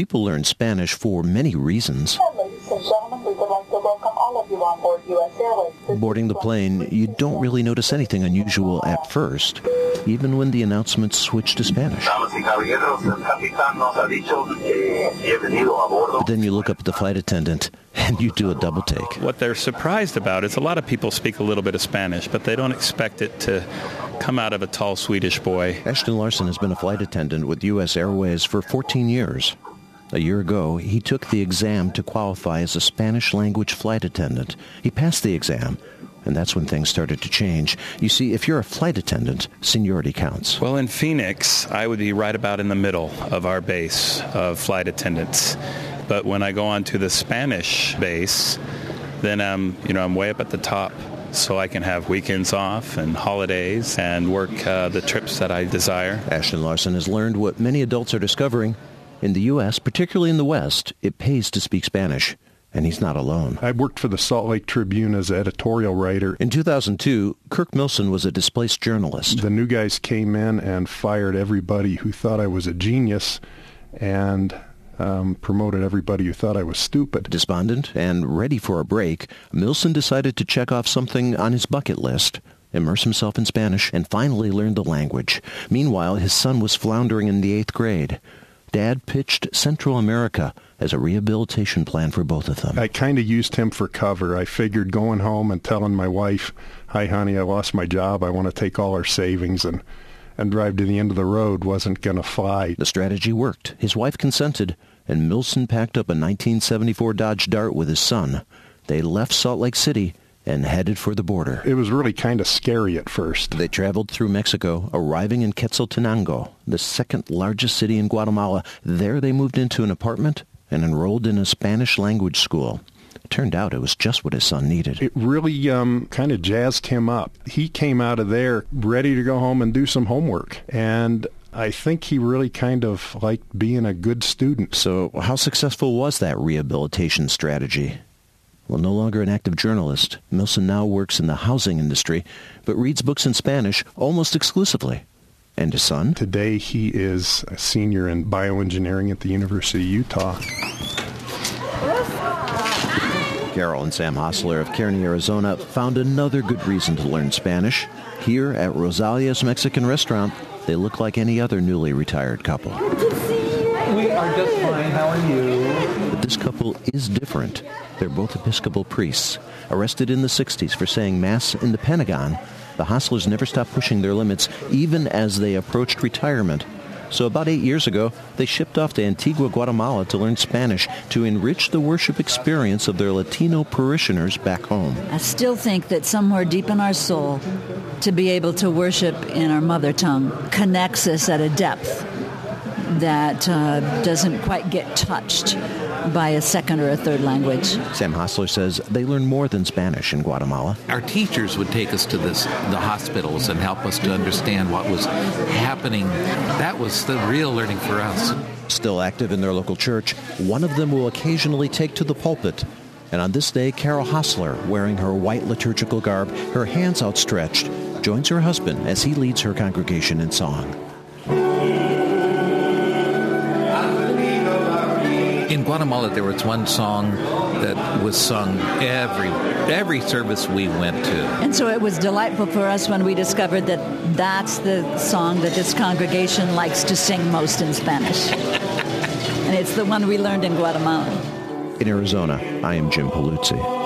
People learn Spanish for many reasons. Ladies and gentlemen, we would like to welcome all of you on board U.S. Airways. Boarding the plane, you don't really notice anything unusual at first, even when the announcements switch to Spanish. But then you look up at the flight attendant, and you do a double take. What they're surprised about is a lot of people speak a little bit of Spanish, but they don't expect it to come out of a tall Swedish boy. Ashton Larson has been a flight attendant with U.S. Airways for 14 years. A year ago, he took the exam to qualify as a Spanish-language flight attendant. He passed the exam, and that's when things started to change. You see, if you're a flight attendant, seniority counts. Well, in Phoenix, I would be right about in the middle of our base of flight attendants. But when I go on to the Spanish base, then I'm way up at the top, so I can have weekends off and holidays and work the trips that I desire. Ashton Larson has learned what many adults are discovering. In the U.S., particularly in the West, it pays to speak Spanish, and he's not alone. I worked for the Salt Lake Tribune as editorial writer. In 2002, Kirk Milson was a displaced journalist. The new guys came in and fired everybody who thought I was a genius and promoted everybody who thought I was stupid. Despondent and ready for a break, Milson decided to check off something on his bucket list, immerse himself in Spanish, and finally learn the language. Meanwhile, his son was floundering in the 8th grade. Dad pitched Central America as a rehabilitation plan for both of them. I kind of used him for cover. I figured going home and telling my wife, "Hi, honey, I lost my job. I want to take all our savings and drive to the end of the road" wasn't going to fly. The strategy worked. His wife consented, and Milson packed up a 1974 Dodge Dart with his son. They left Salt Lake City and headed for the border. It was really kind of scary at first. They traveled through Mexico, arriving in Quetzaltenango, the second largest city in Guatemala. There they moved into an apartment and enrolled in a Spanish language school. It turned out it was just what his son needed. It really kind of jazzed him up. He came out of there ready to go home and do some homework. And I think he really kind of liked being a good student. So how successful was that rehabilitation strategy? Well, no longer an active journalist, Milson now works in the housing industry, but reads books in Spanish almost exclusively. And his son? Today he is a senior in bioengineering at the University of Utah. Carol and Sam Hostler of Kearney, Arizona, found another good reason to learn Spanish. Here at Rosalia's Mexican restaurant, they look like any other newly retired couple. Good to see you. We are just fine. How are you? But this couple is different. They're both Episcopal priests. Arrested in the 60s for saying Mass in the Pentagon, the Hostlers never stopped pushing their limits, even as they approached retirement. So about 8 years ago, they shipped off to Antigua, Guatemala to learn Spanish to enrich the worship experience of their Latino parishioners back home. I still think that somewhere deep in our soul, to be able to worship in our mother tongue connects us at a depth that doesn't quite get touched by a second or a third language. Sam Hostler says they learn more than Spanish in Guatemala. Our teachers would take us to the hospitals and help us to understand what was happening. That was the real learning for us. Still active in their local church, one of them will occasionally take to the pulpit. And on this day, Carol Hostler, wearing her white liturgical garb, her hands outstretched, joins her husband as he leads her congregation in song. In Guatemala, there was one song that was sung every service we went to. And so it was delightful for us when we discovered that that's the song that this congregation likes to sing most in Spanish. And it's the one we learned in Guatemala. In Arizona, I am Jim Paluzzi.